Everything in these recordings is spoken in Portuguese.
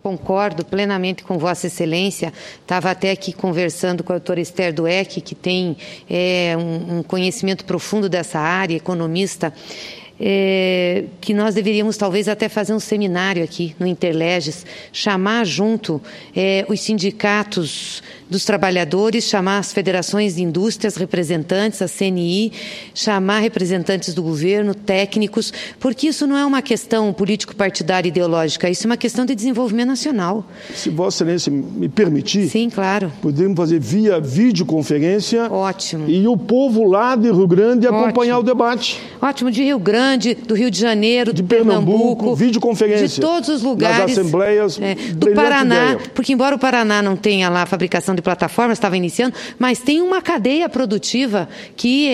concordo plenamente com Vossa Excelência. Estava até aqui conversando com a doutora Esther Dweck, que tem um conhecimento profundo dessa área, economista, que nós deveríamos talvez até fazer um seminário aqui no Interleges, chamar junto os sindicatos dos trabalhadores, chamar as federações de indústrias, representantes, a CNI, chamar representantes do governo, técnicos, porque isso não é uma questão político-partidária ideológica, isso é uma questão de desenvolvimento nacional. Se Vossa Excelência me permitir, sim, claro, podemos fazer via videoconferência. Ótimo. E o povo lá de Rio Grande acompanhar o debate. Ótimo, de Rio Grande, do Rio de Janeiro, de Pernambuco, videoconferência. De todos os lugares. Das assembleias. Do Paraná, porque embora o Paraná não tenha lá a fabricação de plataformas, estava iniciando, mas tem uma cadeia produtiva que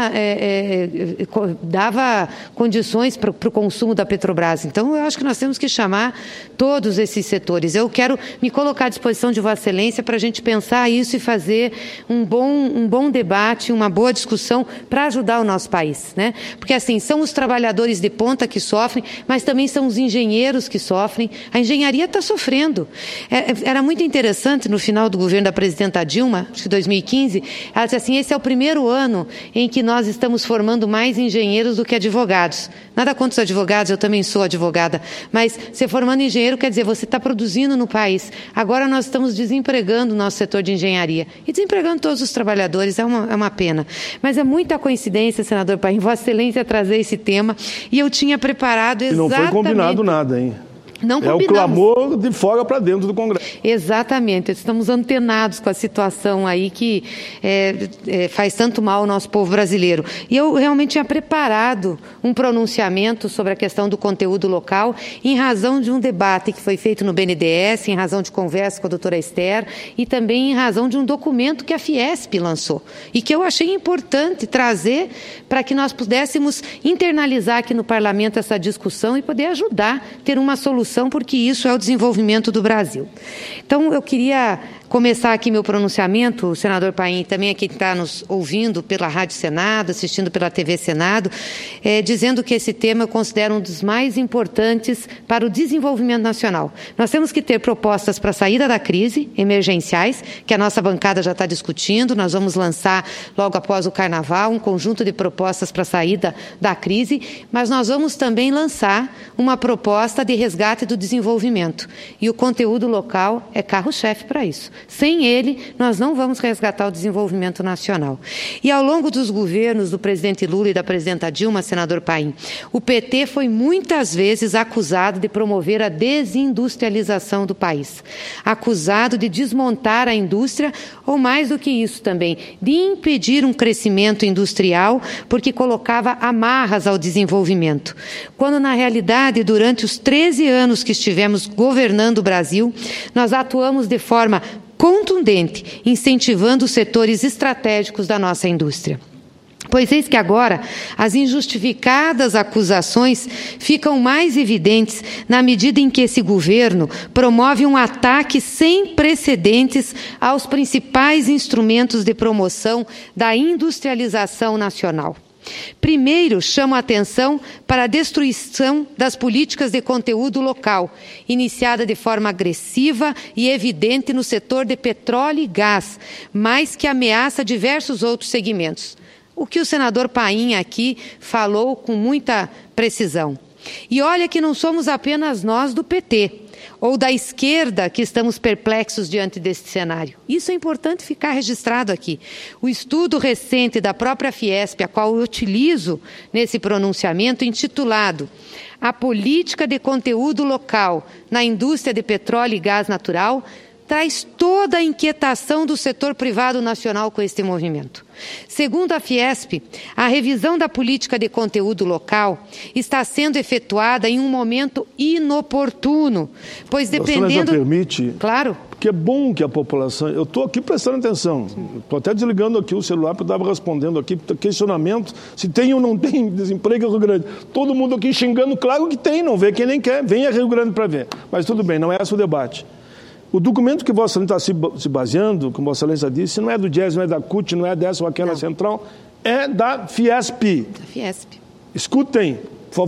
dava condições para o consumo da Petrobras. Então, eu acho que nós temos que chamar todos esses setores. Eu quero me colocar à disposição de Vossa Excelência para a gente pensar isso e fazer um bom debate, uma boa discussão para ajudar o nosso país, né? Porque, assim, são os trabalhadores de ponta que sofrem, mas também são os engenheiros que sofrem. A engenharia está sofrendo. Era muito interessante, no final do governo da presidenta Dilma, acho que 2015, ela disse assim, esse é o primeiro ano em que nós estamos formando mais engenheiros do que advogados. Nada contra os advogados, eu também sou advogada, mas se formando engenheiro quer dizer, você está produzindo no país. Agora nós estamos desempregando o nosso setor de engenharia e desempregando todos os trabalhadores, é uma pena. Mas é muita coincidência, senador Paim, Vossa Excelência trazer esse tema e eu tinha preparado exatamente... E não foi combinado nada, hein? Não combinamos. É o clamor de fora para dentro do Congresso. Exatamente. Estamos antenados com a situação aí que faz tanto mal ao nosso povo brasileiro. E eu realmente tinha preparado um pronunciamento sobre a questão do conteúdo local em razão de um debate que foi feito no BNDES, em razão de conversa com a doutora Esther e também em razão de um documento que a Fiesp lançou e que eu achei importante trazer para que nós pudéssemos internalizar aqui no Parlamento essa discussão e poder ajudar a ter uma solução, porque isso é o desenvolvimento do Brasil. Então, eu queria começar aqui meu pronunciamento, senador Paim, também aqui está nos ouvindo pela Rádio Senado, assistindo pela TV Senado, dizendo que esse tema eu considero um dos mais importantes para o desenvolvimento nacional. Nós temos que ter propostas para a saída da crise, emergenciais, que a nossa bancada já está discutindo, nós vamos lançar logo após o Carnaval um conjunto de propostas para a saída da crise, mas nós vamos também lançar uma proposta de resgate do desenvolvimento. E o conteúdo local é carro-chefe para isso. Sem ele, nós não vamos resgatar o desenvolvimento nacional. E ao longo dos governos do presidente Lula e da presidenta Dilma, senador Paim, o PT foi muitas vezes acusado de promover a desindustrialização do país, acusado de desmontar a indústria, ou mais do que isso também, de impedir um crescimento industrial, porque colocava amarras ao desenvolvimento. Quando, na realidade, durante os 13 anos que estivemos governando o Brasil, nós atuamos de forma contundente, incentivando os setores estratégicos da nossa indústria. Pois eis que agora as injustificadas acusações ficam mais evidentes na medida em que esse governo promove um ataque sem precedentes aos principais instrumentos de promoção da industrialização nacional. Primeiro, chamo a atenção para a destruição das políticas de conteúdo local, iniciada de forma agressiva e evidente no setor de petróleo e gás, mas que ameaça diversos outros segmentos. O que o senador Paim aqui falou com muita precisão. E olha que não somos apenas nós do PT ou da esquerda que estamos perplexos diante desse cenário. Isso é importante ficar registrado aqui. O estudo recente da própria Fiesp, a qual eu utilizo nesse pronunciamento, intitulado A Política de Conteúdo Local na Indústria de Petróleo e Gás Natural, traz toda a inquietação do setor privado nacional com este movimento. Segundo a Fiesp, a revisão da política de conteúdo local está sendo efetuada em um momento inoportuno, pois dependendo... Você permite? Claro. Porque é bom que a população... Eu estou aqui prestando atenção. Estou até desligando aqui o celular, porque eu estava respondendo aqui questionamento se tem ou não tem desemprego em Rio Grande. Todo mundo aqui xingando, claro que tem, não vê quem nem quer. Venha a Rio Grande para ver. Mas tudo bem, não é esse o debate. O documento que Vossa Excelência está se baseando, como Vossa Excelência disse, não é do DIES, não é da CUT, não é dessa ou aquela central, é da Fiesp. Da Fiesp. Escutem, por favor.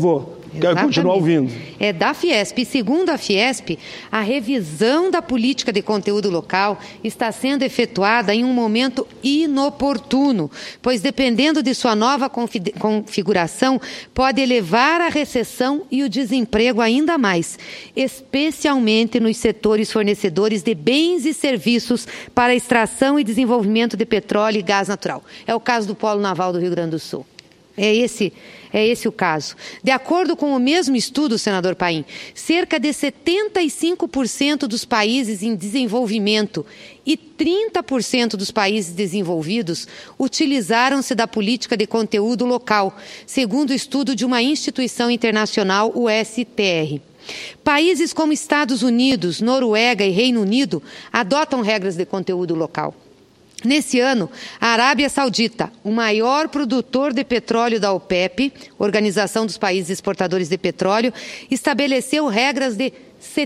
Quero continuar ouvindo. É da Fiesp. E segundo a Fiesp, a revisão da política de conteúdo local está sendo efetuada em um momento inoportuno, pois dependendo de sua nova configuração, pode elevar a recessão e o desemprego ainda mais, especialmente nos setores fornecedores de bens e serviços para a extração e desenvolvimento de petróleo e gás natural. É o caso do Polo Naval do Rio Grande do Sul. É esse o caso. De acordo com o mesmo estudo, senador Paim, cerca de 75% dos países em desenvolvimento e 30% dos países desenvolvidos utilizaram-se da política de conteúdo local, segundo o estudo de uma instituição internacional, o STR. Países como Estados Unidos, Noruega e Reino Unido adotam regras de conteúdo local. Nesse ano, a Arábia Saudita, o maior produtor de petróleo da OPEP, Organização dos Países Exportadores de Petróleo, estabeleceu regras de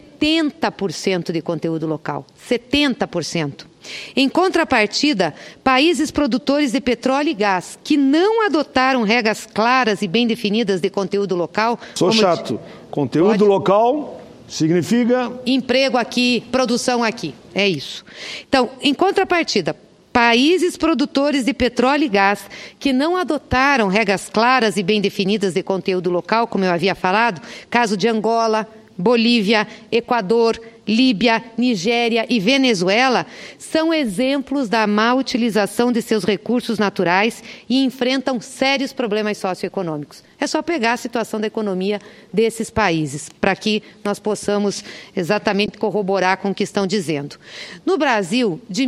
70% de conteúdo local. 70%. Em contrapartida, países produtores de petróleo e gás que não adotaram regras claras e bem definidas de conteúdo local... Sou chato. Conteúdo local significa... Emprego aqui, produção aqui. É isso. Então, em contrapartida... Países produtores de petróleo e gás que não adotaram regras claras e bem definidas de conteúdo local, como eu havia falado, caso de Angola, Bolívia, Equador, Líbia, Nigéria e Venezuela, são exemplos da má utilização de seus recursos naturais e enfrentam sérios problemas socioeconômicos. É só pegar a situação da economia desses países, para que nós possamos exatamente corroborar com o que estão dizendo. No Brasil, de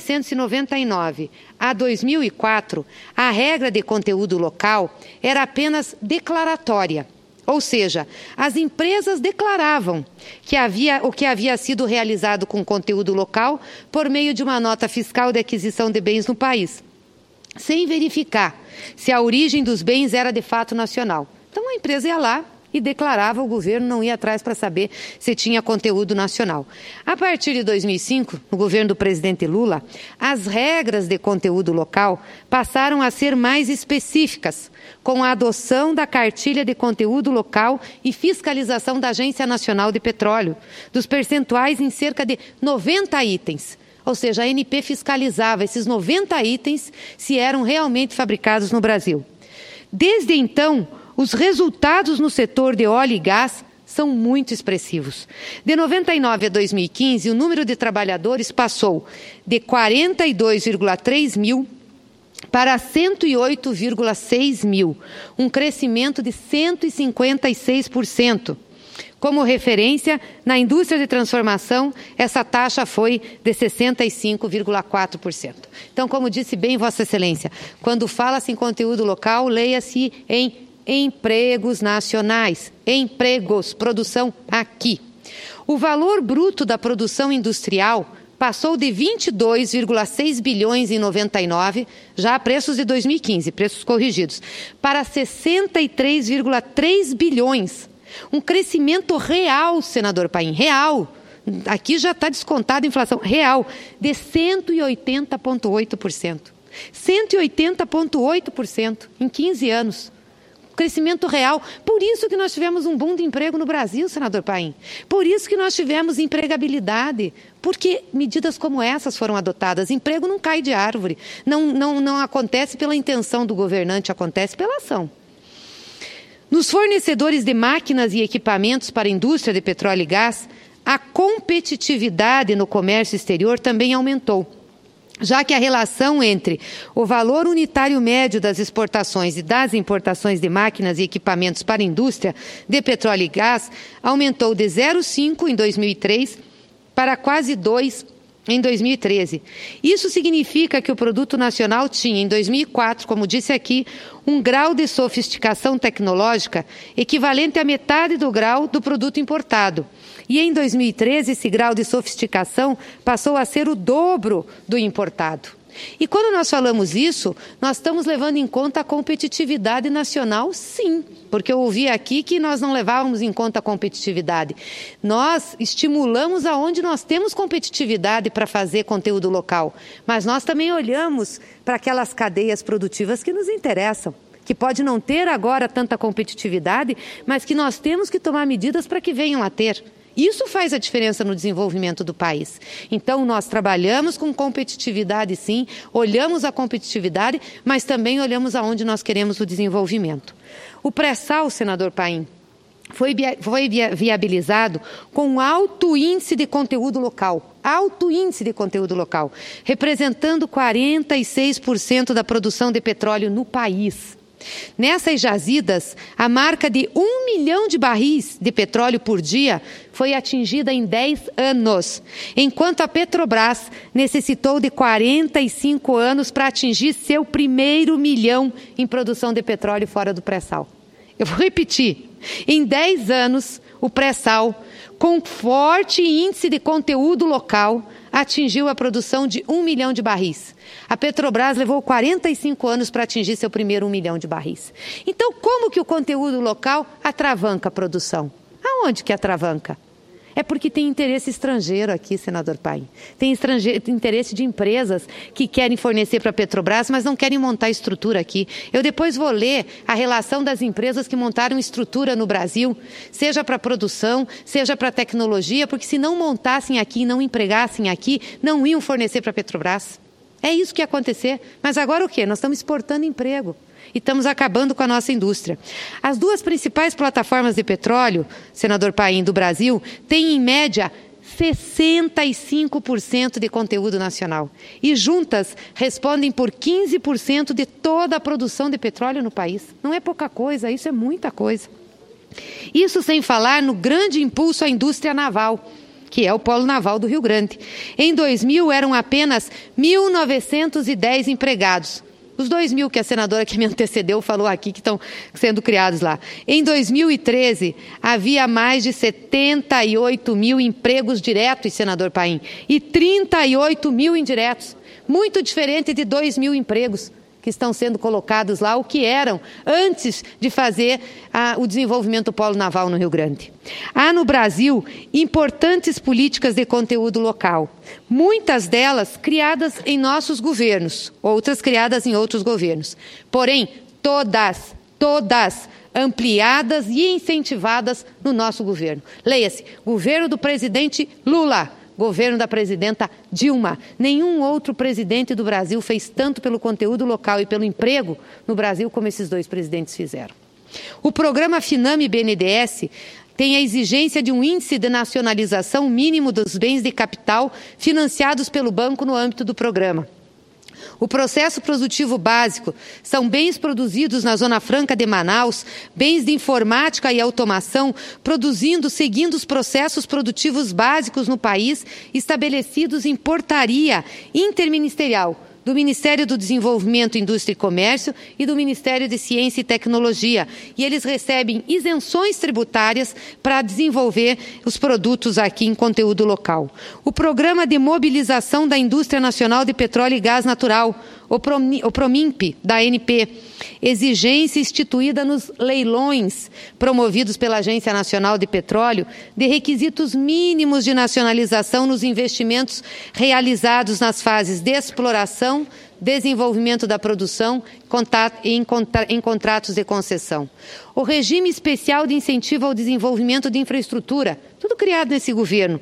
1999 a 2004, a regra de conteúdo local era apenas declaratória. Ou seja, as empresas declaravam o que havia sido realizado com conteúdo local por meio de uma nota fiscal de aquisição de bens no país, sem verificar se a origem dos bens era de fato nacional. Então a empresa ia lá e declarava, o governo não ia atrás para saber se tinha conteúdo nacional. A partir de 2005, no governo do presidente Lula, as regras de conteúdo local passaram a ser mais específicas, com a adoção da cartilha de conteúdo local e fiscalização da Agência Nacional de Petróleo, dos percentuais em cerca de 90 itens. Ou seja, a ANP fiscalizava esses 90 itens se eram realmente fabricados no Brasil. Desde então, os resultados no setor de óleo e gás são muito expressivos. De 99 a 2015, o número de trabalhadores passou de 42,3 mil para 108,6 mil, um crescimento de 156%. Como referência, na indústria de transformação, essa taxa foi de 65,4%. Então, como disse bem Vossa Excelência, quando fala-se em conteúdo local, leia-se em empregos nacionais, empregos, produção aqui. O valor bruto da produção industrial passou de 22,6 bilhões em 99, já a preços de 2015, preços corrigidos, para 63,3 bilhões. Um crescimento real, senador Paim, real. Aqui já está descontada a inflação real, de 180,8%. 180,8% em 15 anos. Crescimento real. Por isso que nós tivemos um boom de emprego no Brasil, senador Paim. Por isso que nós tivemos empregabilidade. Porque medidas como essas foram adotadas. Emprego não cai de árvore. Não acontece pela intenção do governante, acontece pela ação. Nos fornecedores de máquinas e equipamentos para a indústria de petróleo e gás, a competitividade no comércio exterior também aumentou, já que a relação entre o valor unitário médio das exportações e das importações de máquinas e equipamentos para a indústria de petróleo e gás aumentou de 0,5 em 2003 para quase 2 em 2013. Isso significa que o produto nacional tinha, em 2004, como disse aqui, um grau de sofisticação tecnológica equivalente à metade do grau do produto importado. E em 2013, esse grau de sofisticação passou a ser o dobro do importado. E quando nós falamos isso, nós estamos levando em conta a competitividade nacional, sim, porque eu ouvi aqui que nós não levávamos em conta a competitividade. Nós estimulamos aonde nós temos competitividade para fazer conteúdo local, mas nós também olhamos para aquelas cadeias produtivas que nos interessam. que pode não ter agora tanta competitividade, mas que nós temos que tomar medidas para que venham a ter. Isso faz a diferença no desenvolvimento do país. Então, nós trabalhamos com competitividade, sim, olhamos a competitividade, mas também olhamos aonde nós queremos o desenvolvimento. O pré-sal, senador Paim, foi viabilizado com alto índice de conteúdo local, representando 46% da produção de petróleo no país. Nessas jazidas, a marca de 1 milhão de barris de petróleo por dia foi atingida em 10 anos, enquanto a Petrobras necessitou de 45 anos para atingir seu primeiro milhão em produção de petróleo fora do pré-sal. Eu vou repetir, em 10 anos, o pré-sal, com forte índice de conteúdo local, atingiu a produção de 1 milhão de barris. A Petrobras levou 45 anos para atingir seu primeiro 1 milhão de barris. Então, como que o conteúdo local atravanca a produção? Aonde que atravanca? É porque tem interesse estrangeiro aqui, senador Paim. Tem interesse de empresas que querem fornecer para a Petrobras, mas não querem montar estrutura aqui. Eu depois vou ler a relação das empresas que montaram estrutura no Brasil, seja para produção, seja para tecnologia, porque se não montassem aqui e não empregassem aqui, não iam fornecer para a Petrobras. É isso que ia acontecer. Mas agora o quê? Nós estamos exportando emprego. E estamos acabando com a nossa indústria. As duas principais plataformas de petróleo, senador Paim, do Brasil, têm em média 65% de conteúdo nacional. E juntas respondem por 15% de toda a produção de petróleo no país. Não é pouca coisa, isso é muita coisa. Isso sem falar no grande impulso à indústria naval, que é o Polo Naval do Rio Grande. Em 2000 eram apenas 1.910 empregados. Os 2.000 que a senadora que me antecedeu falou aqui que estão sendo criados lá. Em 2013, havia mais de 78 mil empregos diretos, senador Paim, e 38 mil indiretos. Muito diferente de 2.000 empregos que estão sendo colocados lá, o que eram antes de fazer o desenvolvimento do Polo Naval no Rio Grande. Há no Brasil importantes políticas de conteúdo local, muitas delas criadas em nossos governos, outras criadas em outros governos. Porém, todas ampliadas e incentivadas no nosso governo. Leia-se, governo do presidente Lula, governo da presidenta Dilma. Nenhum outro presidente do Brasil fez tanto pelo conteúdo local e pelo emprego no Brasil como esses dois presidentes fizeram. O programa FINAME-BNDES tem a exigência de um índice de nacionalização mínimo dos bens de capital financiados pelo banco no âmbito do programa. O processo produtivo básico são bens produzidos na Zona Franca de Manaus, bens de informática e automação, seguindo os processos produtivos básicos no país, estabelecidos em portaria interministerial do Ministério do Desenvolvimento, Indústria e Comércio e do Ministério de Ciência e Tecnologia. E eles recebem isenções tributárias para desenvolver os produtos aqui em conteúdo local. O Programa de Mobilização da Indústria Nacional de Petróleo e Gás Natural, o PROMIMP, da ANP, exigência instituída nos leilões promovidos pela Agência Nacional de Petróleo de requisitos mínimos de nacionalização nos investimentos realizados nas fases de exploração, desenvolvimento da produção e em contratos de concessão. O regime especial de incentivo ao desenvolvimento de infraestrutura, tudo criado nesse governo,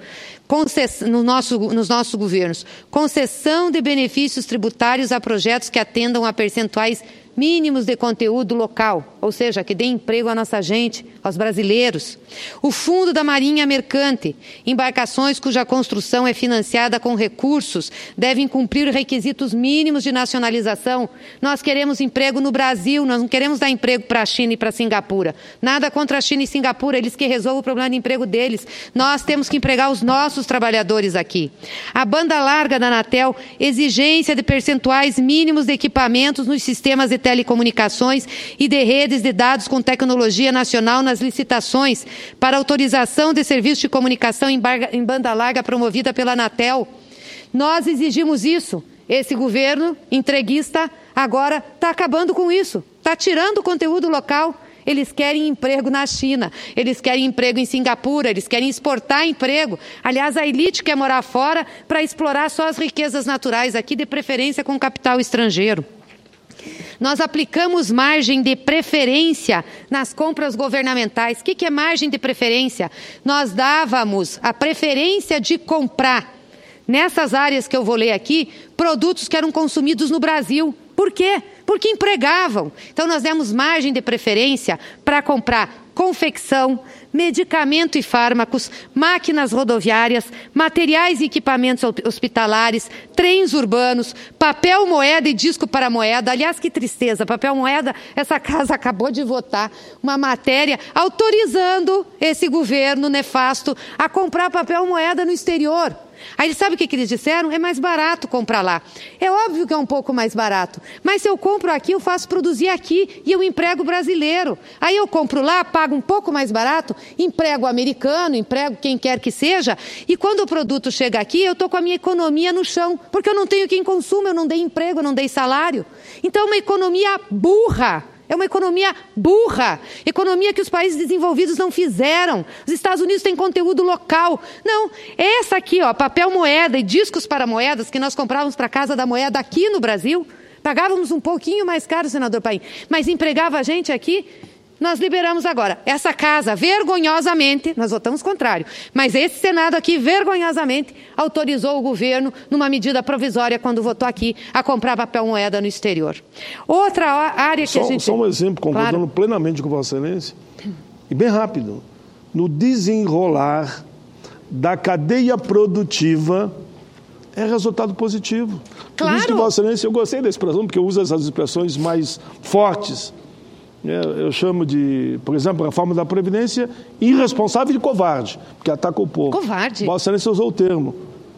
nos nossos governos. Concessão de benefícios tributários a projetos que atendam a percentuais mínimos de conteúdo local, ou seja, que dê emprego à nossa gente, aos brasileiros. O Fundo da Marinha Mercante, embarcações cuja construção é financiada com recursos, devem cumprir requisitos mínimos de nacionalização. Nós queremos emprego no Brasil, nós não queremos dar emprego para a China e para Singapura. Nada contra a China e Singapura, eles que resolvam o problema de emprego deles. Nós temos que empregar os nossos trabalhadores aqui. A banda larga da Anatel, exigência de percentuais mínimos de equipamentos nos sistemas de telecomunicações e de redes de dados com tecnologia nacional nas licitações para autorização de serviço de comunicação em banda larga promovida pela Anatel. Nós exigimos isso. Esse governo entreguista agora está acabando com isso, está tirando o conteúdo local. Eles querem emprego na China, eles querem emprego em Singapura, eles querem exportar emprego. Aliás, a elite quer morar fora para explorar só as riquezas naturais aqui, de preferência com capital estrangeiro. Nós aplicamos margem de preferência nas compras governamentais. O que é margem de preferência? Nós dávamos a preferência de comprar, nessas áreas que eu vou ler aqui, produtos que eram consumidos no Brasil. Por quê? Porque empregavam. Então, nós demos margem de preferência para comprar confecção, medicamento e fármacos, máquinas rodoviárias, materiais e equipamentos hospitalares, trens urbanos, papel moeda e disco para moeda. Aliás, que tristeza, papel moeda, essa casa acabou de votar uma matéria autorizando esse governo nefasto a comprar papel moeda no exterior. Aí sabe o que eles disseram? É mais barato comprar lá. É óbvio que é um pouco mais barato, mas se eu compro aqui, eu faço produzir aqui e eu emprego brasileiro. Aí eu compro lá, pago um pouco mais barato, emprego americano, emprego quem quer que seja, e quando o produto chega aqui, eu estou com a minha economia no chão, porque eu não tenho quem consuma, eu não dei emprego, eu não dei salário. Então é uma economia burra. É uma economia burra, economia que os países desenvolvidos não fizeram. Os Estados Unidos têm conteúdo local. Não, essa aqui, ó, papel moeda e discos para moedas que nós comprávamos para a Casa da Moeda aqui no Brasil, pagávamos um pouquinho mais caro, senador Paim, mas empregava a gente aqui. Nós liberamos agora. Essa casa, vergonhosamente, nós votamos contrário, mas esse Senado aqui, vergonhosamente, autorizou o governo, numa medida provisória, quando votou aqui, a comprar papel moeda no exterior. Outra área que a gente... Só um exemplo, concordando plenamente com Vossa Excelência, e bem rápido, no desenrolar da cadeia produtiva, é resultado positivo. Claro. Por isso que Vossa Excelência, eu gostei da expressão, porque eu uso essas expressões mais fortes. Eu chamo de, por exemplo, a reforma da Previdência irresponsável e covarde, porque ataca o povo. Covarde. Vossa Excelência usou o termo.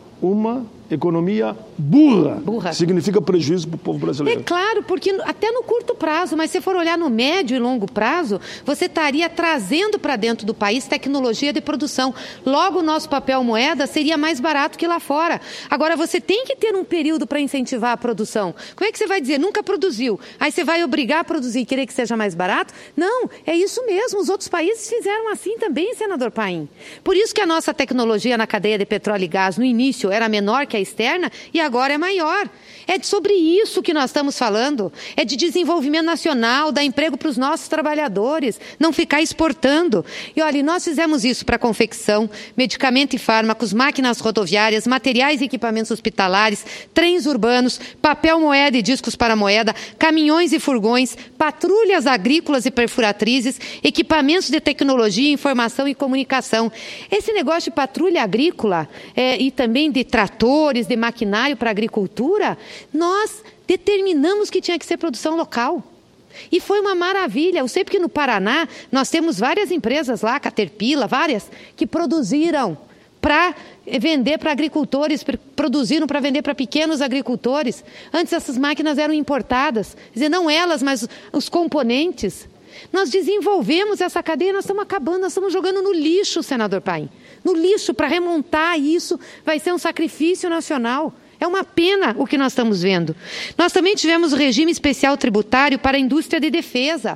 Uma economia burra. Significa prejuízo para o povo brasileiro. É claro, porque até no curto prazo, mas se for olhar no médio e longo prazo, você estaria trazendo para dentro do país tecnologia de produção. Logo, o nosso papel moeda seria mais barato que lá fora. Agora, você tem que ter um período para incentivar a produção. Como é que você vai dizer, nunca produziu? Aí você vai obrigar a produzir e querer que seja mais barato? Não, é isso mesmo. Os outros países fizeram assim também, senador Paim. Por isso que a nossa tecnologia na cadeia de petróleo e gás, no início, era menor que a externa e agora é maior. É sobre isso que nós estamos falando. É de desenvolvimento nacional, dar emprego para os nossos trabalhadores, não ficar exportando. E olha, nós fizemos isso para confecção, medicamento e fármacos, máquinas rodoviárias, materiais e equipamentos hospitalares, trens urbanos, papel moeda e discos para moeda, caminhões e furgões, patrulhas agrícolas e perfuratrizes, equipamentos de tecnologia, informação e comunicação. Esse negócio de patrulha agrícola e também de tratores, de maquinário para a agricultura, nós determinamos que tinha que ser produção local. E foi uma maravilha. Eu sei porque no Paraná nós temos várias empresas lá, Caterpillar, várias, que produziram para vender para agricultores, produziram para vender para pequenos agricultores. Antes essas máquinas eram importadas, quer dizer, não elas, mas os componentes. Nós desenvolvemos essa cadeia, nós estamos acabando, nós estamos jogando no lixo, senador Paim. No lixo, para remontar isso, vai ser um sacrifício nacional. É uma pena o que nós estamos vendo. Nós também tivemos o regime especial tributário para a indústria de defesa.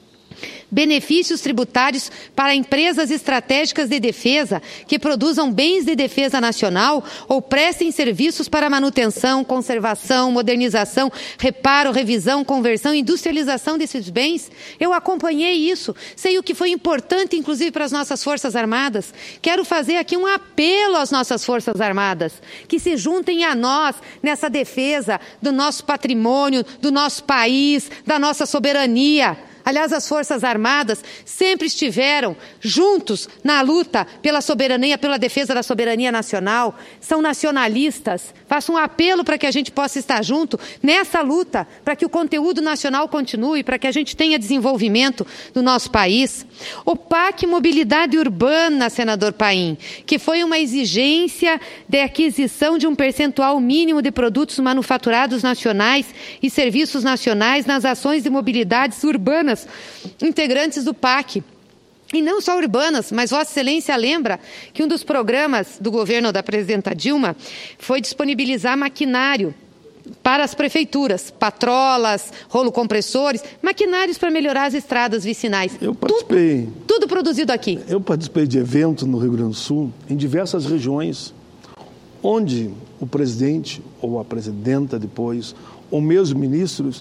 Benefícios tributários para empresas estratégicas de defesa que produzam bens de defesa nacional ou prestem serviços para manutenção, conservação, modernização, reparo, revisão, conversão e industrialização desses bens. Eu acompanhei isso, sei o que foi importante, inclusive, para as nossas Forças Armadas. Quero fazer aqui um apelo às nossas Forças Armadas, que se juntem a nós nessa defesa do nosso patrimônio, do nosso país, da nossa soberania. Aliás, as Forças Armadas sempre estiveram juntos na luta pela soberania, pela defesa da soberania nacional. São nacionalistas. Faço um apelo para que a gente possa estar junto nessa luta, para que o conteúdo nacional continue, para que a gente tenha desenvolvimento do nosso país. O PAC Mobilidade Urbana, senador Paim, que foi uma exigência de aquisição de um percentual mínimo de produtos manufaturados nacionais e serviços nacionais nas ações de mobilidades urbanas integrantes do PAC. E não só urbanas, mas Vossa Excelência lembra que um dos programas do governo da presidenta Dilma foi disponibilizar maquinário para as prefeituras, patrolas, rolo-compressores, maquinários para melhorar as estradas vicinais. Eu participei. Tudo produzido aqui. Eu participei de eventos no Rio Grande do Sul, em diversas regiões, onde o presidente ou a presidenta depois, ou mesmo ministros,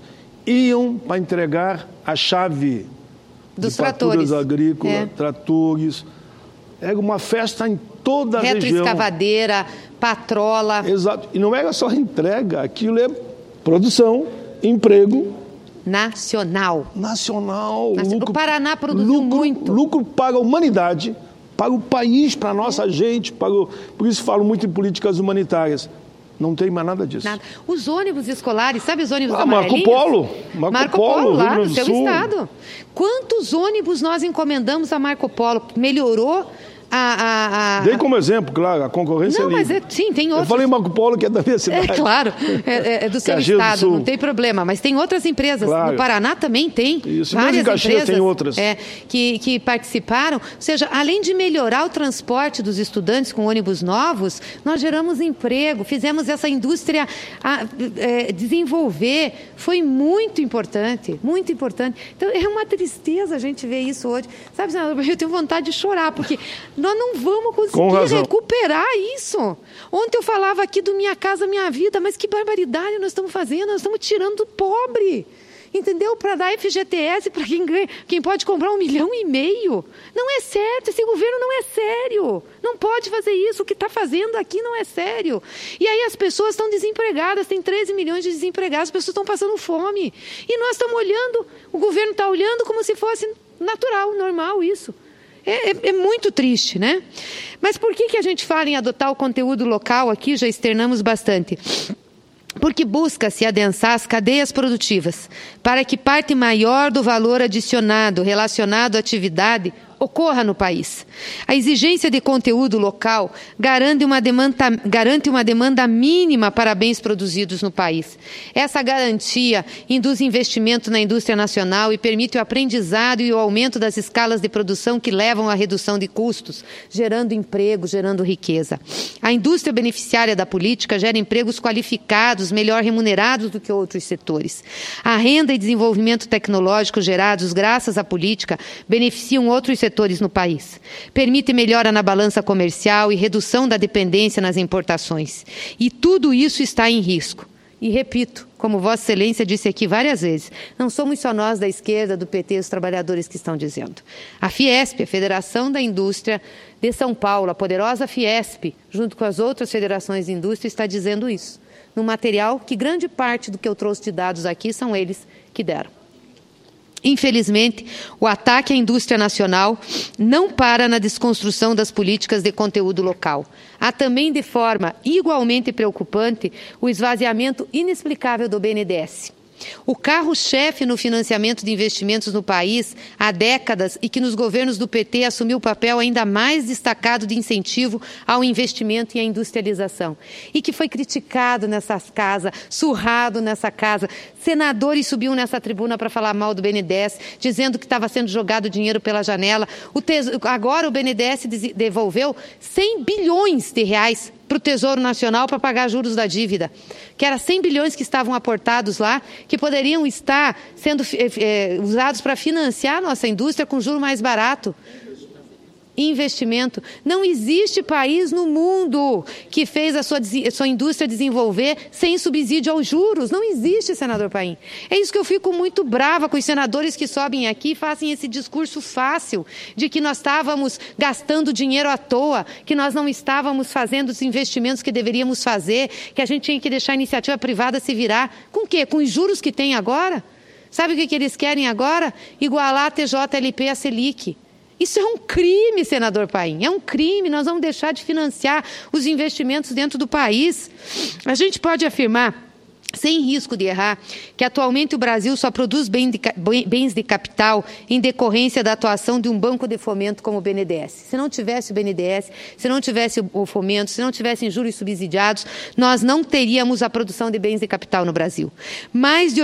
iam para entregar a chave dos de tratores agrícolas, tratores. Era uma festa em toda a região. Retroescavadeira, patrola. Exato. E não era só entrega, aquilo é produção, emprego. Nacional. Lucro, o Paraná produziu muito. Lucro para a humanidade, para o país, para a nossa gente. Por isso falo muito em políticas humanitárias. Não tem mais nada disso. Nada. Os ônibus escolares, sabe os ônibus amarelinhos? Marco Polo, lá no seu estado. Quantos ônibus nós encomendamos a Marco Polo? Melhorou Dei como exemplo, claro, a concorrência não, livre. Mas sim, tem outros. Eu falei Marco Polo, que é da minha cidade. É claro, é do seu estado, não tem problema. Mas tem outras empresas. Claro. No Paraná também tem isso. Várias empresas tem outras. Que participaram. Ou seja, além de melhorar o transporte dos estudantes com ônibus novos, nós geramos emprego, fizemos essa indústria desenvolver. Foi muito importante, muito importante. Então, é uma tristeza a gente ver isso hoje. Sabe, eu tenho vontade de chorar, porque nós não vamos conseguir recuperar isso. Ontem eu falava aqui do Minha Casa Minha Vida, mas que barbaridade nós estamos fazendo, nós estamos tirando do pobre. Entendeu? Para dar FGTS para quem pode comprar 1,5 milhão. Não é certo, esse governo não é sério. Não pode fazer isso, o que está fazendo aqui não é sério. E aí as pessoas estão desempregadas, tem 13 milhões de desempregados, as pessoas estão passando fome. E nós estamos olhando, o governo está olhando como se fosse natural, normal isso. É muito triste, né? Mas por que a gente fala em adotar o conteúdo local aqui? Já externamos bastante. Porque busca-se adensar as cadeias produtivas, para que parte maior do valor adicionado relacionado à atividade ocorra no país. A exigência de conteúdo local garante uma demanda mínima para bens produzidos no país. Essa garantia induz investimento na indústria nacional e permite o aprendizado e o aumento das escalas de produção que levam à redução de custos, gerando emprego, gerando riqueza. A indústria beneficiária da política gera empregos qualificados, melhor remunerados do que outros setores. A renda e desenvolvimento tecnológico gerados graças à política beneficiam outros setores no país. Permite melhora na balança comercial e redução da dependência nas importações. E tudo isso está em risco. E repito, como Vossa Excelência disse aqui várias vezes, não somos só nós da esquerda, do PT, os trabalhadores que estão dizendo. A Fiesp, a Federação da Indústria de São Paulo, a poderosa Fiesp, junto com as outras federações de indústria, está dizendo isso. No material que grande parte do que eu trouxe de dados aqui são eles que deram. Infelizmente, o ataque à indústria nacional não para na desconstrução das políticas de conteúdo local. Há também, de forma igualmente preocupante, o esvaziamento inexplicável do BNDES. O carro-chefe no financiamento de investimentos no país há décadas e que nos governos do PT assumiu o papel ainda mais destacado de incentivo ao investimento e à industrialização. E que foi criticado nessas casas, surrado nessa casa. Senadores subiam nessa tribuna para falar mal do BNDES, dizendo que estava sendo jogado dinheiro pela janela. Agora o BNDES devolveu 100 bilhões de reais para o Tesouro Nacional para pagar juros da dívida, que era 100 bilhões que estavam aportados lá, que poderiam estar sendo usados para financiar a nossa indústria com juro mais barato. Investimento. Não existe país no mundo que fez a sua indústria desenvolver sem subsídio aos juros. Não existe, senador Paim. É isso que eu fico muito brava com os senadores que sobem aqui e fazem esse discurso fácil de que nós estávamos gastando dinheiro à toa, que nós não estávamos fazendo os investimentos que deveríamos fazer, que a gente tinha que deixar a iniciativa privada se virar. Com o quê? Com os juros que tem agora? Sabe o que eles querem agora? Igualar a TJLP à Selic. Isso é um crime, senador Paim, é um crime. Nós vamos deixar de financiar os investimentos dentro do país. A gente pode afirmar, sem risco de errar, que atualmente o Brasil só produz bens de capital em decorrência da atuação de um banco de fomento como o BNDES. Se não tivesse o BNDES, se não tivesse o fomento, se não tivessem juros subsidiados, nós não teríamos a produção de bens de capital no Brasil. Mais de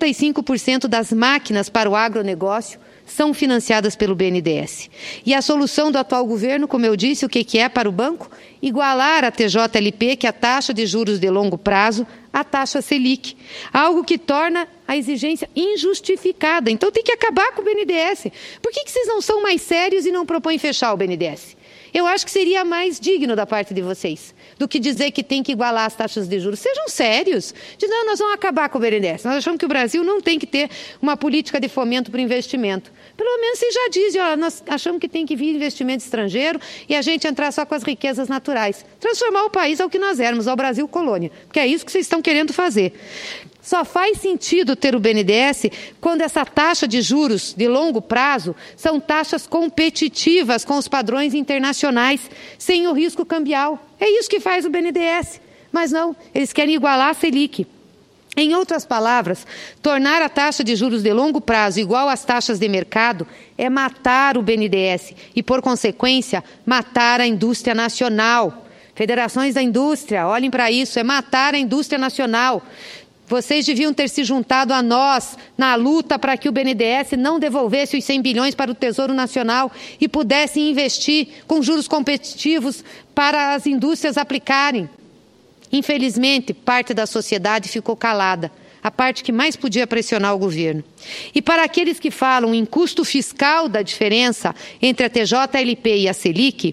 85% das máquinas para o agronegócio são financiadas pelo BNDES. E a solução do atual governo, como eu disse, o que é para o banco? Igualar a TJLP, que é a taxa de juros de longo prazo, à taxa Selic. Algo que torna a exigência injustificada. Então tem que acabar com o BNDES. Por que vocês não são mais sérios e não propõem fechar o BNDES? Eu acho que seria mais digno da parte de vocês do que dizer que tem que igualar as taxas de juros. Sejam sérios. Não, nós vamos acabar com o BNDES. Nós achamos que o Brasil não tem que ter uma política de fomento para o investimento. Pelo menos vocês já dizem, ó, nós achamos que tem que vir investimento estrangeiro e a gente entrar só com as riquezas naturais. Transformar o país ao que nós éramos, ao Brasil colônia. Porque é isso que vocês estão querendo fazer. Só faz sentido ter o BNDES quando essa taxa de juros de longo prazo são taxas competitivas com os padrões internacionais, sem o risco cambial. É isso que faz o BNDES. Mas não, eles querem igualar a Selic. Em outras palavras, tornar a taxa de juros de longo prazo igual às taxas de mercado é matar o BNDES e, por consequência, matar a indústria nacional. Federações da indústria, olhem para isso, é matar a indústria nacional. Vocês deviam ter se juntado a nós na luta para que o BNDES não devolvesse os 100 bilhões para o Tesouro Nacional e pudesse investir com juros competitivos para as indústrias aplicarem. Infelizmente, parte da sociedade ficou calada, a parte que mais podia pressionar o governo. E para aqueles que falam em custo fiscal da diferença entre a TJLP e a Selic,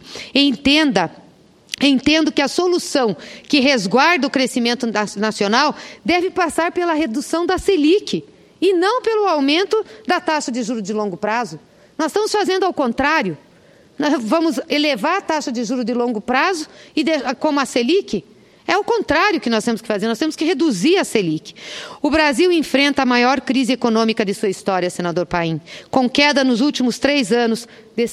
entendo que a solução que resguarda o crescimento nacional deve passar pela redução da Selic e não pelo aumento da taxa de juros de longo prazo. Nós estamos fazendo ao contrário. Nós vamos elevar a taxa de juros de longo prazo e como a Selic. É o contrário que nós temos que fazer, nós temos que reduzir a Selic. O Brasil enfrenta a maior crise econômica de sua história, senador Paim, com queda nos últimos 3 anos de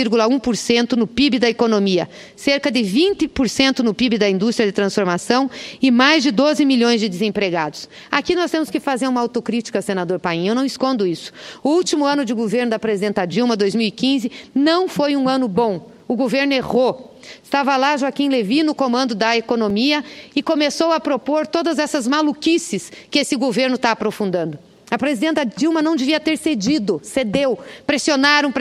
7,1% no PIB da economia, cerca de 20% no PIB da indústria de transformação e mais de 12 milhões de desempregados. Aqui nós temos que fazer uma autocrítica, senador Paim, eu não escondo isso. O último ano de governo da presidenta Dilma, 2015, não foi um ano bom. O governo errou. Estava lá Joaquim Levy no comando da economia e começou a propor todas essas maluquices que esse governo está aprofundando. A presidenta Dilma não devia ter cedido, cedeu. Pressionaram,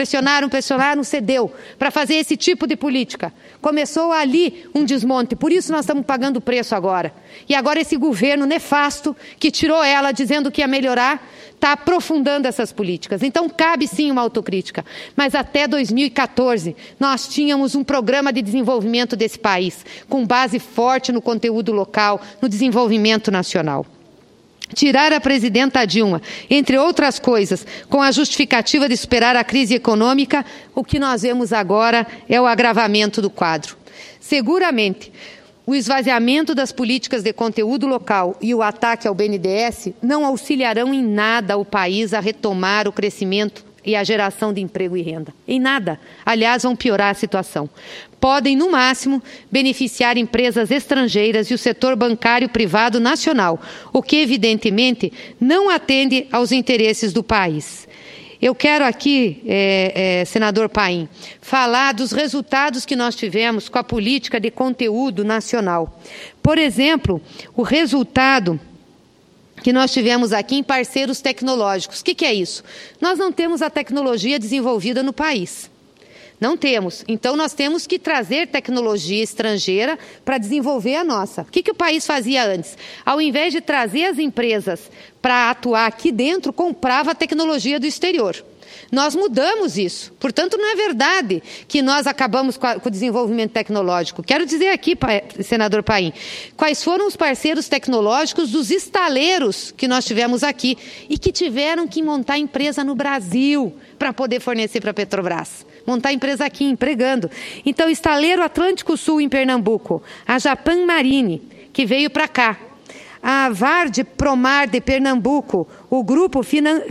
cedeu para fazer esse tipo de política. Começou ali um desmonte, por isso nós estamos pagando o preço agora. E agora esse governo nefasto que tirou ela dizendo que ia melhorar, está aprofundando essas políticas. Então cabe sim uma autocrítica. Mas até 2014 nós tínhamos um programa de desenvolvimento desse país, com base forte no conteúdo local, no desenvolvimento nacional. Tirar a presidenta Dilma, entre outras coisas, com a justificativa de superar a crise econômica, o que nós vemos agora é o agravamento do quadro. Seguramente, o esvaziamento das políticas de conteúdo local e o ataque ao BNDES não auxiliarão em nada o país a retomar o crescimento e a geração de emprego e renda. Em nada. Aliás, vão piorar a situação. Podem, no máximo, beneficiar empresas estrangeiras e o setor bancário privado nacional, o que, evidentemente, não atende aos interesses do país. Eu quero aqui, senador Paim, falar dos resultados que nós tivemos com a política de conteúdo nacional. Por exemplo, o resultado que nós tivemos aqui em parceiros tecnológicos. O que é isso? Nós não temos a tecnologia desenvolvida no país. Não temos. Então, nós temos que trazer tecnologia estrangeira para desenvolver a nossa. O que o país fazia antes? Ao invés de trazer as empresas para atuar aqui dentro, comprava a tecnologia do exterior. Nós mudamos isso. Portanto, não é verdade que nós acabamos com o desenvolvimento tecnológico. Quero dizer aqui, senador Paim, quais foram os parceiros tecnológicos dos estaleiros que nós tivemos aqui e que tiveram que montar empresa no Brasil para poder fornecer para a Petrobras. Montar empresa aqui, empregando. Então, o estaleiro Atlântico Sul, em Pernambuco, a Japan Marine, que veio para cá, a Vard Promar de Pernambuco, o grupo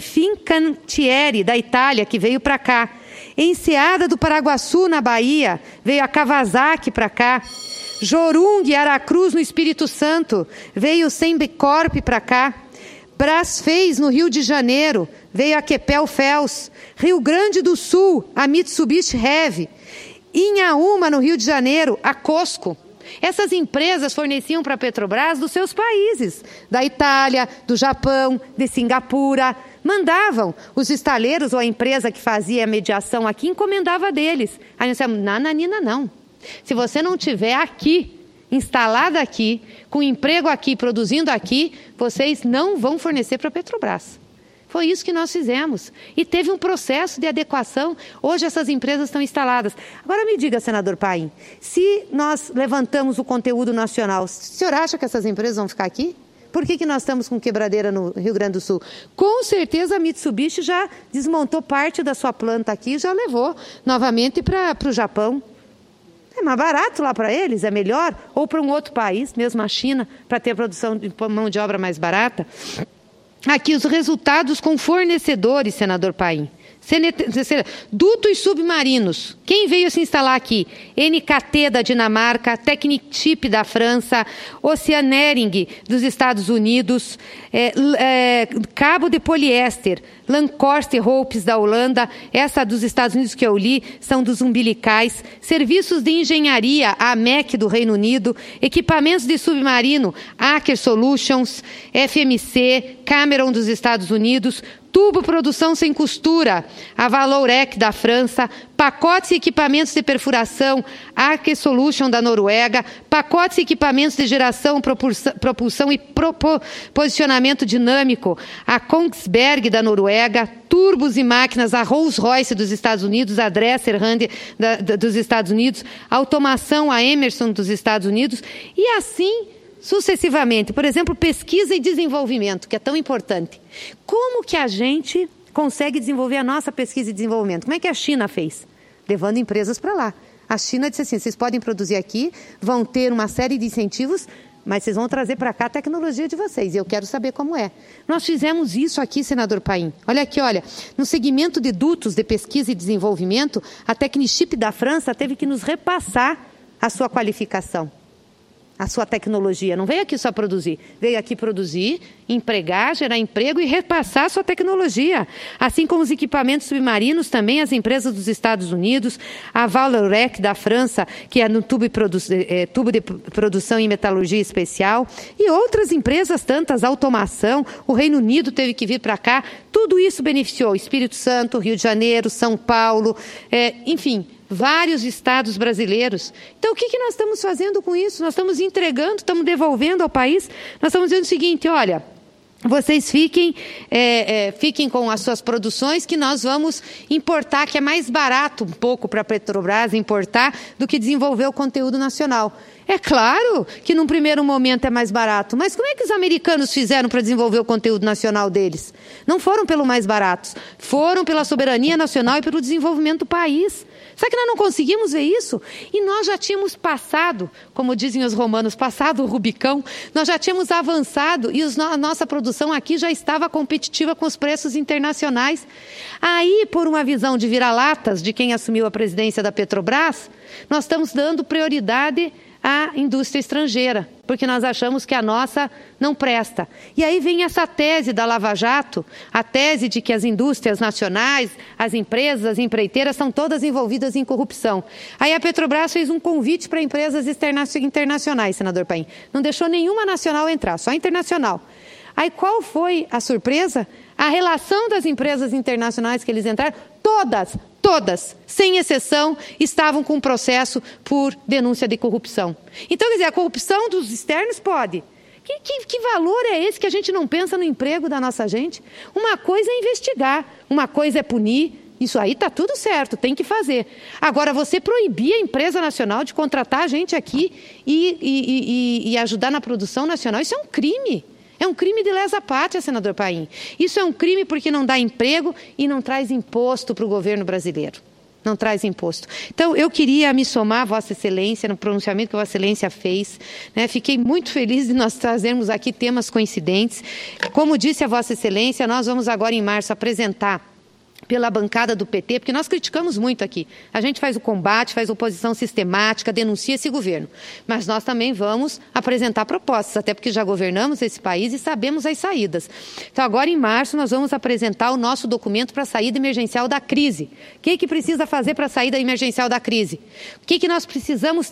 Fincantieri da Itália, que veio para cá, Enseada do Paraguaçu, na Bahia, veio a Kawasaki para cá, Jorung e Aracruz, no Espírito Santo, veio o Sembecorp para cá, Brasfez, no Rio de Janeiro, veio a Kepel Fels, Rio Grande do Sul, a Mitsubishi Heavy, Inhaúma, no Rio de Janeiro, a Cosco. Essas empresas forneciam para a Petrobras dos seus países, da Itália, do Japão, de Singapura. Mandavam os estaleiros ou a empresa que fazia a mediação aqui, encomendava deles. Aí nós dissemos, nananina não. Se você não tiver aqui, instalada aqui, com emprego aqui, produzindo aqui, vocês não vão fornecer para a Petrobras. Foi isso que nós fizemos. E teve um processo de adequação. Hoje essas empresas estão instaladas. Agora me diga, senador Paim, se nós levantamos o conteúdo nacional, o senhor acha que essas empresas vão ficar aqui? Por que nós estamos com quebradeira no Rio Grande do Sul? Com certeza a Mitsubishi já desmontou parte da sua planta aqui e já levou novamente para o Japão. É mais barato lá para eles, é melhor? Ou para um outro país, mesmo a China, para ter produção de mão de obra mais barata? Aqui os resultados com fornecedores, senador Paim. Dutos submarinos. Quem veio se instalar aqui? NKT da Dinamarca, Technip da França, Oceanering dos Estados Unidos, cabo de poliéster, Lancaster Ropes da Holanda, essa dos Estados Unidos que eu li, são dos umbilicais, serviços de engenharia, a AMEC do Reino Unido, equipamentos de submarino, Aker Solutions, FMC, Cameron dos Estados Unidos, tubo produção sem costura, a Vallourec da França, pacotes e equipamentos de perfuração, Aker Solution da Noruega, pacotes e equipamentos de geração, propulsão e posicionamento dinâmico, a Kongsberg da Noruega, turbos e máquinas, a Rolls-Royce dos Estados Unidos, a Dresser-Rand dos Estados Unidos, automação, a Emerson dos Estados Unidos, e assim sucessivamente. Por exemplo, pesquisa e desenvolvimento, que é tão importante. Como que a gente consegue desenvolver a nossa pesquisa e desenvolvimento? Como é que a China fez? Levando empresas para lá. A China disse assim, vocês podem produzir aqui, vão ter uma série de incentivos, mas vocês vão trazer para cá a tecnologia de vocês, e eu quero saber como é. Nós fizemos isso aqui, senador Paim. Olha aqui, olha, no segmento de dutos de pesquisa e desenvolvimento, a Technip da França teve que nos repassar a sua qualificação, a sua tecnologia. Não veio aqui só produzir, veio aqui produzir, empregar, gerar emprego e repassar a sua tecnologia. Assim como os equipamentos submarinos, também as empresas dos Estados Unidos, a Vallourec da França, que é no tubo de produção em metalurgia especial, e outras empresas tantas, automação, o Reino Unido teve que vir para cá. Tudo isso beneficiou Espírito Santo, Rio de Janeiro, São Paulo, enfim, vários estados brasileiros. Então, o que nós estamos fazendo com isso? Nós estamos entregando, estamos devolvendo ao país. Nós estamos dizendo o seguinte, olha, vocês fiquem com as suas produções, que nós vamos importar, que é mais barato um pouco para a Petrobras importar do que desenvolver o conteúdo nacional. É claro que num primeiro momento é mais barato, mas como é que os americanos fizeram para desenvolver o conteúdo nacional deles? Não foram pelo mais barato, foram pela soberania nacional e pelo desenvolvimento do país. Sabe que nós não conseguimos ver isso? E nós já tínhamos passado, como dizem os romanos, passado o Rubicão, nós já tínhamos avançado e a nossa produção aqui já estava competitiva com os preços internacionais. Aí, por uma visão de vira-latas de quem assumiu a presidência da Petrobras, nós estamos dando prioridade à indústria estrangeira, porque nós achamos que a nossa não presta. E aí vem essa tese da Lava Jato, a tese de que as indústrias nacionais, as empresas, as empreiteiras são todas envolvidas em corrupção. Aí a Petrobras fez um convite para empresas internacionais, senador Paim. Não deixou nenhuma nacional entrar, só internacional. Aí qual foi a surpresa? A relação das empresas internacionais que eles entraram, todas, sem exceção, estavam com processo por denúncia de corrupção. Então, quer dizer, a corrupção dos externos pode. Que valor é esse que a gente não pensa no emprego da nossa gente? Uma coisa é investigar, uma coisa é punir. Isso aí está tudo certo, tem que fazer. Agora, você proibir a empresa nacional de contratar a gente aqui e ajudar na produção nacional, isso é um crime. É um crime de lesa pátria, senador Paim. Isso é um crime porque não dá emprego e não traz imposto para o governo brasileiro. Não traz imposto. Então, eu queria me somar a Vossa Excelência no pronunciamento que Vossa Excelência fez. Né? Fiquei muito feliz de nós trazermos aqui temas coincidentes. Como disse a Vossa Excelência, nós vamos agora em março apresentar pela bancada do PT, porque nós criticamos muito aqui. A gente faz o combate, faz oposição sistemática, denuncia esse governo. Mas nós também vamos apresentar propostas, até porque já governamos esse país e sabemos as saídas. Então, agora em março, nós vamos apresentar o nosso documento para a saída emergencial da crise. O que precisa fazer para a saída emergencial da crise? O que nós precisamos ter?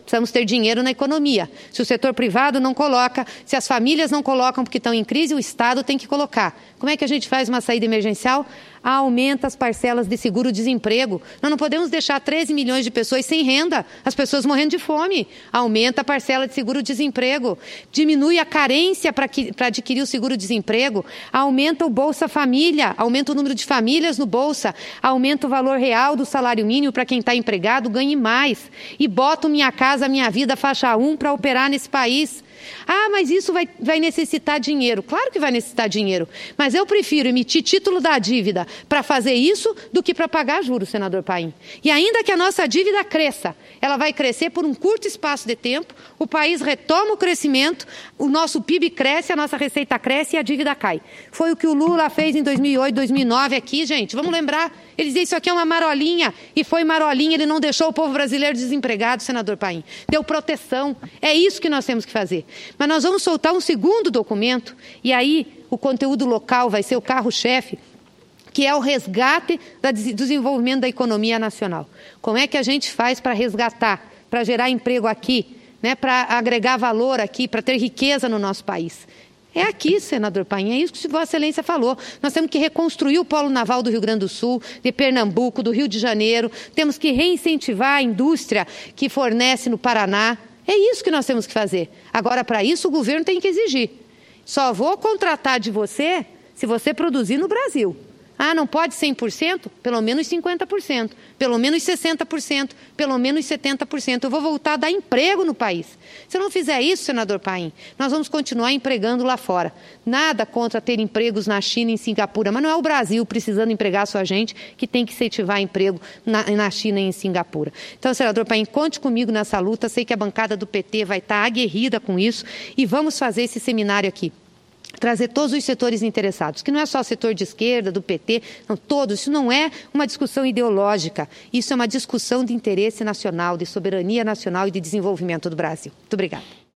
Precisamos ter dinheiro na economia. Se o setor privado não coloca, se as famílias não colocam porque estão em crise, o Estado tem que colocar. Como é que a gente faz uma saída emergencial? Aumenta as parcelas de seguro-desemprego. Nós não podemos deixar 13 milhões de pessoas sem renda, as pessoas morrendo de fome. Aumenta a parcela de seguro-desemprego. Diminui a carência para adquirir o seguro-desemprego. Aumenta o Bolsa Família, aumenta o número de famílias no Bolsa. Aumenta o valor real do salário mínimo para quem está empregado, ganhe mais. E bota o Minha Casa Minha Vida faixa 1 para operar nesse país. Ah, mas isso vai necessitar dinheiro. Claro que vai necessitar dinheiro, mas eu prefiro emitir título da dívida para fazer isso do que para pagar juros, senador Paim. E ainda que a nossa dívida cresça, ela vai crescer por um curto espaço de tempo, o país retoma o crescimento, o nosso PIB cresce, a nossa receita cresce e a dívida cai. Foi o que o Lula fez em 2008, 2009 aqui, gente, vamos lembrar. Ele dizia, isso aqui é uma marolinha, e foi marolinha, ele não deixou o povo brasileiro desempregado, senador Paim. Deu proteção, é isso que nós temos que fazer. Mas nós vamos soltar um segundo documento, e aí o conteúdo local vai ser o carro-chefe, que é o resgate do desenvolvimento da economia nacional. Como é que a gente faz para resgatar, para gerar emprego aqui, né, para agregar valor aqui, para ter riqueza no nosso país? É aqui, senador Paim, é isso que Vossa Excelência falou. Nós temos que reconstruir o polo naval do Rio Grande do Sul, de Pernambuco, do Rio de Janeiro. Temos que reincentivar a indústria que fornece no Paraná. É isso que nós temos que fazer. Agora, para isso, o governo tem que exigir. Só vou contratar de você se você produzir no Brasil. Ah, não pode 100%? Pelo menos 50%, pelo menos 60%, pelo menos 70%. Eu vou voltar a dar emprego no país. Se eu não fizer isso, senador Paim, nós vamos continuar empregando lá fora. Nada contra ter empregos na China e em Singapura, mas não é o Brasil precisando empregar sua gente que tem que incentivar emprego na China e em Singapura. Então, senador Paim, conte comigo nessa luta. Sei que a bancada do PT vai estar aguerrida com isso e vamos fazer esse seminário aqui. Trazer todos os setores interessados, que não é só o setor de esquerda, do PT, não, todos. Isso não é uma discussão ideológica, isso é uma discussão de interesse nacional, de soberania nacional e de desenvolvimento do Brasil. Muito obrigada.